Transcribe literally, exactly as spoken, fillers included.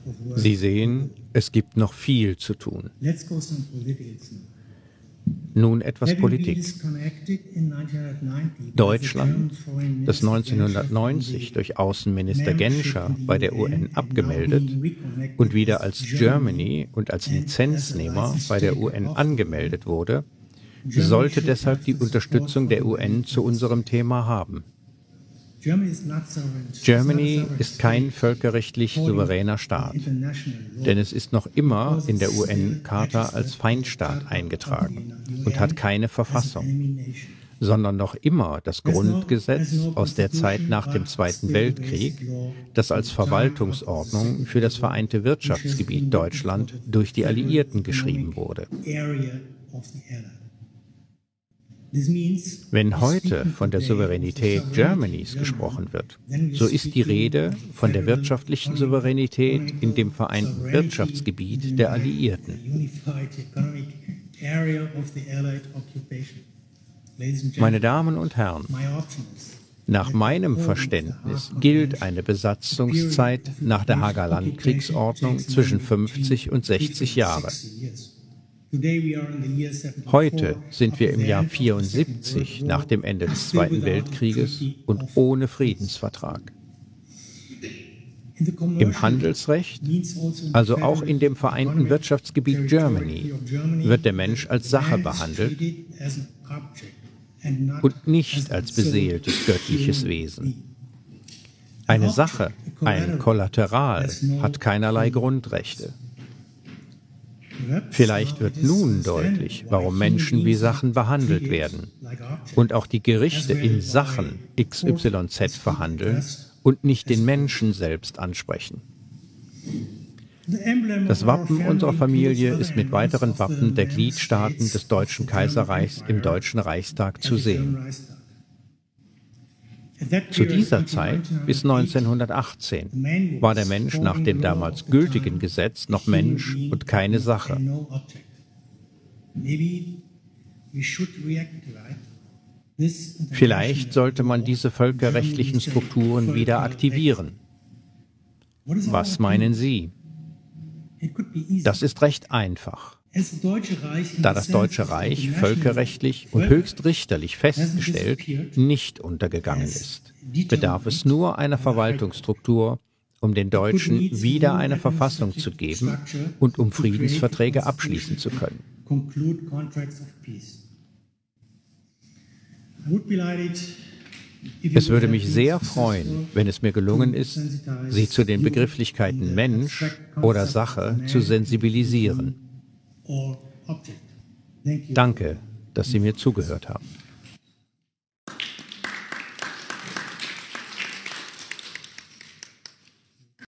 Sie sehen, es gibt noch viel zu tun. Nun etwas Politik. Deutschland, das neunzehnhundertneunzig durch Außenminister Genscher bei der U N abgemeldet und wieder als Germany und als Lizenznehmer bei der U N angemeldet wurde, sollte deshalb die Unterstützung der U N zu unserem Thema haben. Germany ist kein völkerrechtlich souveräner Staat, denn es ist noch immer in der U N-Charta als Feindstaat eingetragen und hat keine Verfassung, sondern noch immer das Grundgesetz aus der Zeit nach dem Zweiten Weltkrieg, das als Verwaltungsordnung für das vereinte Wirtschaftsgebiet Deutschland durch die Alliierten geschrieben wurde. Wenn heute von der Souveränität Germanys gesprochen wird, so ist die Rede von der wirtschaftlichen Souveränität in dem vereinten Wirtschaftsgebiet der Alliierten. Meine Damen und Herren, nach meinem Verständnis gilt eine Besatzungszeit nach der Haager Landkriegsordnung zwischen fünfzig und sechzig Jahre. Heute sind wir im Jahr vierundsiebzig nach dem Ende des Zweiten Weltkrieges und ohne Friedensvertrag. Im Handelsrecht, also auch in dem vereinten Wirtschaftsgebiet Germany, wird der Mensch als Sache behandelt und nicht als beseeltes göttliches Wesen. Eine Sache, ein Kollateral, hat keinerlei Grundrechte. Vielleicht wird nun deutlich, warum Menschen wie Sachen behandelt werden und auch die Gerichte in Sachen X Y Z verhandeln und nicht den Menschen selbst ansprechen. Das Wappen unserer Familie ist mit weiteren Wappen der Gliedstaaten des Deutschen Kaiserreichs im Deutschen Reichstag zu sehen. Zu dieser Zeit, bis neunzehnhundertachtzehn, war der Mensch nach dem damals gültigen Gesetz noch Mensch und keine Sache. Vielleicht sollte man diese völkerrechtlichen Strukturen wieder aktivieren. Was meinen Sie? Das ist recht einfach. Da das Deutsche Reich völkerrechtlich und höchstrichterlich festgestellt nicht untergegangen ist, bedarf es nur einer Verwaltungsstruktur, um den Deutschen wieder eine Verfassung zu geben und um Friedensverträge abschließen zu können. Es würde mich sehr freuen, wenn es mir gelungen ist, Sie zu den Begrifflichkeiten Mensch oder Sache zu sensibilisieren. Danke, dass Sie mir zugehört haben.